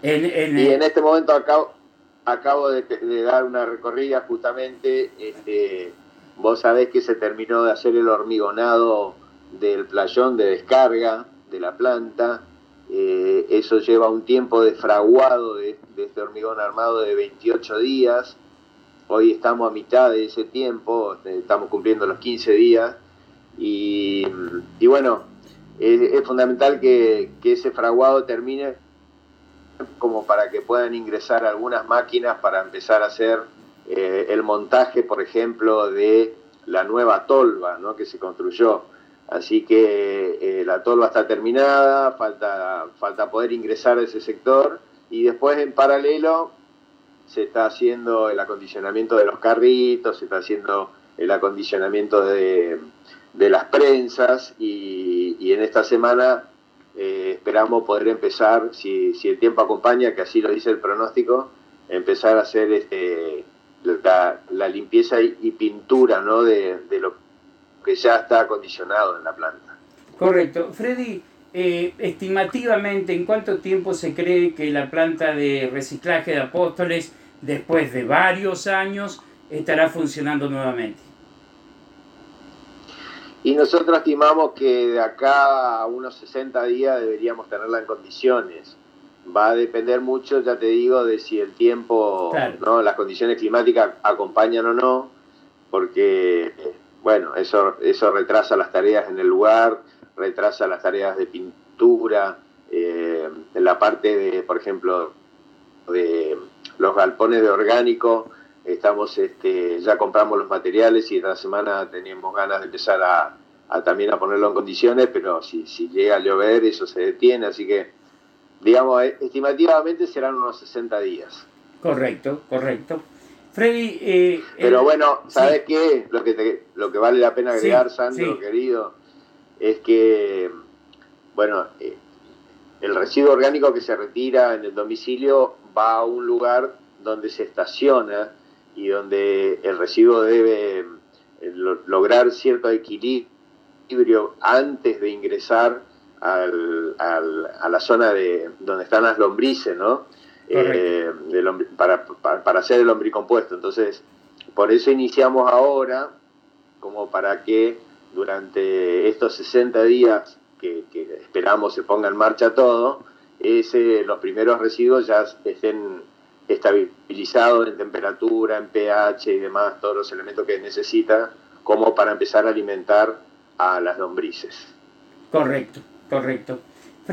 Y en este momento acabo de dar una recorrida justamente. Vos sabés que se terminó de hacer el hormigonado del playón de descarga de la planta. Eso lleva un tiempo de fraguado de este hormigón armado de 28 días. Hoy estamos a mitad de ese tiempo, estamos cumpliendo los 15 días. Y bueno, es fundamental que ese fraguado termine como para que puedan ingresar algunas máquinas para empezar a hacer el montaje, por ejemplo, de la nueva tolva, ¿no?, que se construyó. Así que la tolva está terminada, falta poder ingresar a ese sector, y después en paralelo se está haciendo el acondicionamiento de los carritos, se está haciendo el acondicionamiento de las prensas, y en esta semana esperamos poder empezar, si el tiempo acompaña, que así lo dice el pronóstico, empezar a hacer la limpieza y pintura, ¿no?, de lo que ya está acondicionado en la planta. Correcto. Freddy, estimativamente, ¿en cuánto tiempo se cree que la planta de reciclaje de Apóstoles, después de varios años, estará funcionando nuevamente? Y nosotros estimamos que de acá a unos 60 días deberíamos tenerla en condiciones. Va a depender mucho, ya te digo, de si el tiempo, Claro. ¿no?, las condiciones climáticas acompañan o no, porque, bueno, eso retrasa las tareas en el lugar, retrasa las tareas de pintura, en la parte de, por ejemplo, de los galpones de orgánico. Estamos, ya compramos los materiales y esta semana teníamos ganas de empezar también a ponerlo en condiciones, pero si llega a llover eso se detiene, así que, digamos, estimativamente serán unos 60 días. Correcto, correcto. Freddy, pero bueno, ¿sabes sí, qué? Lo que vale la pena agregar, sí, Sandro, sí, querido, es que, bueno, el residuo orgánico que se retira en el domicilio va a un lugar donde se estaciona y donde el residuo debe lograr cierto equilibrio antes de ingresar a la zona donde están las lombrices, ¿no? correcto. Para hacer el lombricompuesto. Entonces, por eso iniciamos ahora, como para que durante estos 60 días que esperamos se ponga en marcha todo, los primeros residuos ya estén estabilizados en temperatura, en pH y demás, todos los elementos que necesita como para empezar a alimentar a las lombrices. Correcto, correcto.